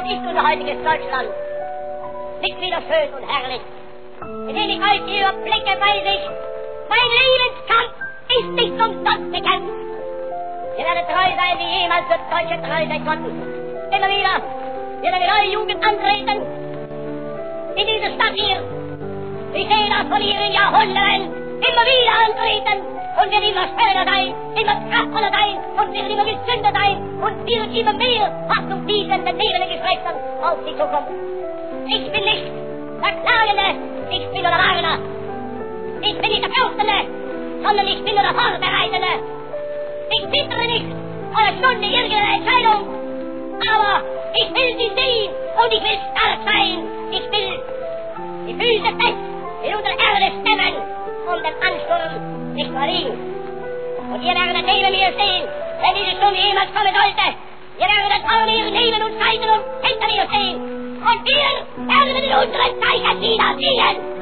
ist unser heutiges Deutschland. Nicht wieder schön und herrlich. Indem ich euch hier überblicke, weiß ich, mein Lebenskampf ist nicht umsonst gekämpft. Ihr werdet treu sein, wie jemals für Deutsche treu sein konnten. Immer wieder wird eine neue Jugend antreten. In diese Stadt hier. Ich sehe das von ihren Jahrhunderten immer wieder antreten und wird immer schöner sein, immer kraftvoller sein und wird immer gesünder sein und wird immer mehr Hoffnung bieten den lebenden Geschlechtern auf die Zukunft. Ich bin nicht der Klagende, ich bin nur der Warner. Ich bin nicht der Fürstende, sondern ich bin nur der Vorbereitende. Ich zittere nicht vor der Stunde irgendeiner Entscheidung, aber ich will sie sehen und ich will stark sein. Ich will die Füße fest in unserer Erde stemmen und den Ansturm nicht verlieren. Und ihr werdet neben mir stehen, wenn diese Stunde jemals kommen sollte. Ihr werdet vor mir neben uns Seiten und hinter mir stehen. Und wir werden in unseren Zeichen wieder sehen.